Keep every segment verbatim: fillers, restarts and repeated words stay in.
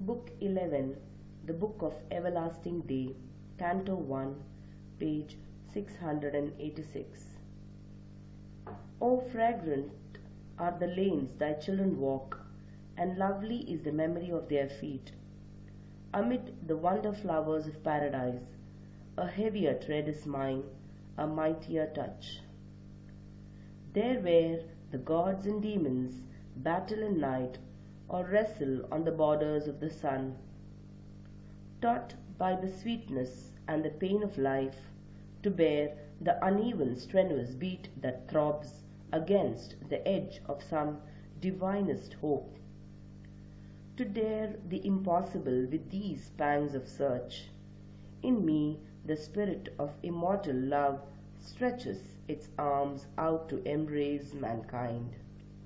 Book eleven, The Book of Everlasting Day, Canto one, page six hundred eighty-six. O fragrant are the lanes thy children walk, and lovely is the memory of their feet. Amid the wonder flowers of paradise, a heavier tread is mine, a mightier touch. There where the gods and demons battle in night, or wrestle on the borders of the sun, taught by the sweetness and the pain of life to bear the uneven strenuous beat that throbs against the edge of some divinest hope, to dare the impossible with these pangs of search, in me the spirit of immortal love stretches its arms out to embrace mankind.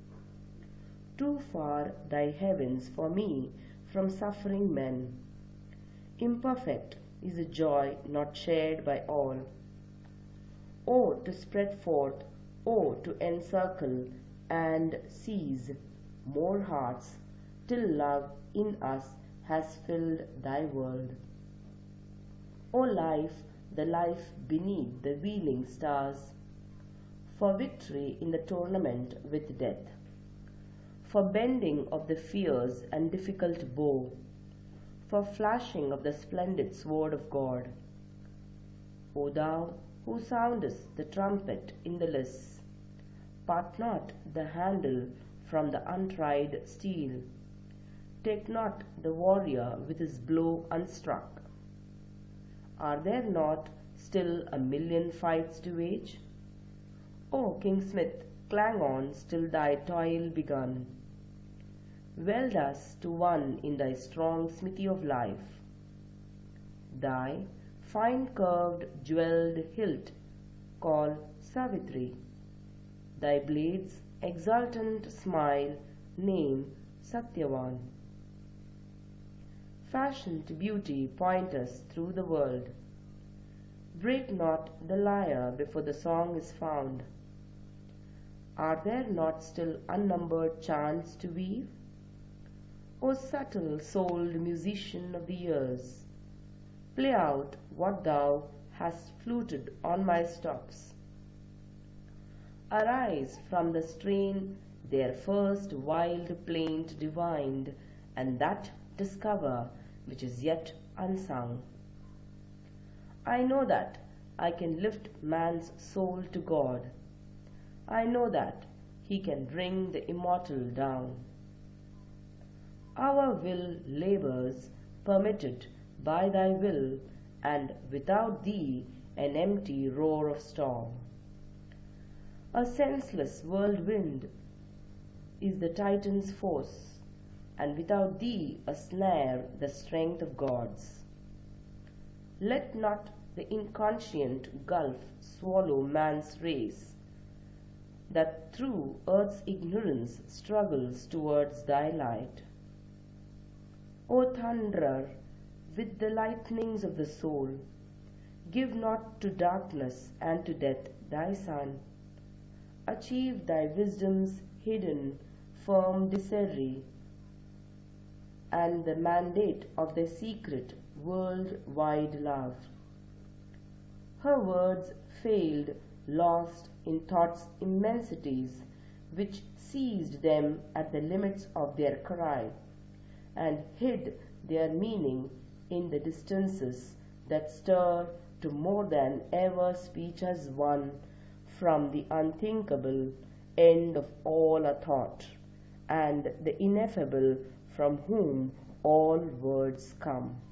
Too far thy heavens for me from suffering men. Imperfect is a joy not shared by all. Oh, to spread forth, oh, to encircle and seize more hearts, till love in us has filled thy world. O life, the life beneath the wheeling stars, for victory in the tournament with death, for bending of the fierce and difficult bow, for flashing of the splendid sword of God. O thou who soundest the trumpet in the lists, part not the handle from the untried steel, take not the warrior with his blow unstruck. Are there not still a million fights to wage? O King Smith, clang on still thy toil begun. Weld us to one in thy strong smithy of life. Thy fine curved jewelled hilt call Savitri, thy blade's exultant smile name Satyavan. Fashioned beauty point us through the world. Break not the lyre before the song is found. Are there not still unnumbered chants to weave? O subtle-souled musician of the years, play out what thou hast fluted on my stops. Arise from the strain their first wild plaint divined, and that discover which is yet unsung. I know that I can lift man's soul to God. I know that he can bring the immortal down. Our will labors permitted by thy will, and without thee an empty roar of storm. A senseless whirlwind is the Titan's force, and without thee a snare the strength of gods. Let not the inconscient gulf swallow man's race, that through earth's ignorance struggles towards thy light. O Thunderer, with the lightnings of the soul, give not to darkness and to death thy son. Achieve thy wisdom's hidden, firm discovery, and the mandate of thy secret, world-wide love. Her words failed, lost in thought's immensities, which seized them at the limits of their cry, and hid their meaning in the distances that stir to more than ever speech has won from the unthinkable end of all a thought, and the ineffable from whom all words come.